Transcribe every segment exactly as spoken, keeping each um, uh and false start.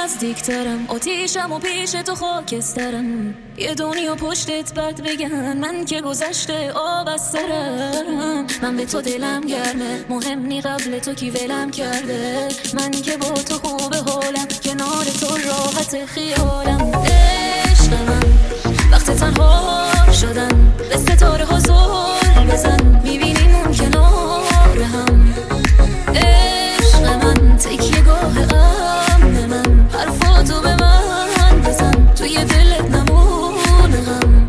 نزدیکترم، آتیشم و پیش تو خاکسترم. یه دنیا پشتت بد بگن، من که گذشته آب از سرم. من به تو دلم گرمه، مهم نی قبل تو کی ولم کرده. من که با تو خوبه حالم، کنار تو راحت خیالم. عشق من وقت تنها شدن، به ستاره ها زل بزن، میبینیم اون کنار هم. عشق من تکیه گاه امن من، حرفاتو به من بزن، توی دلت نمونه هم.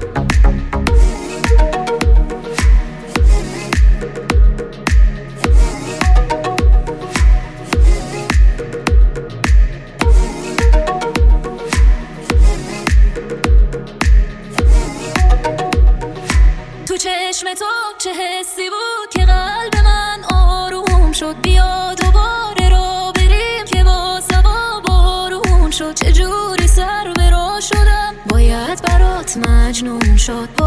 تو چشم تو چه حسی بود که قلب من آروم شد. بیا دوباره را بریم که با سوا بارون شد. چجوری سر به راه شدم، باید برات مجنون شد.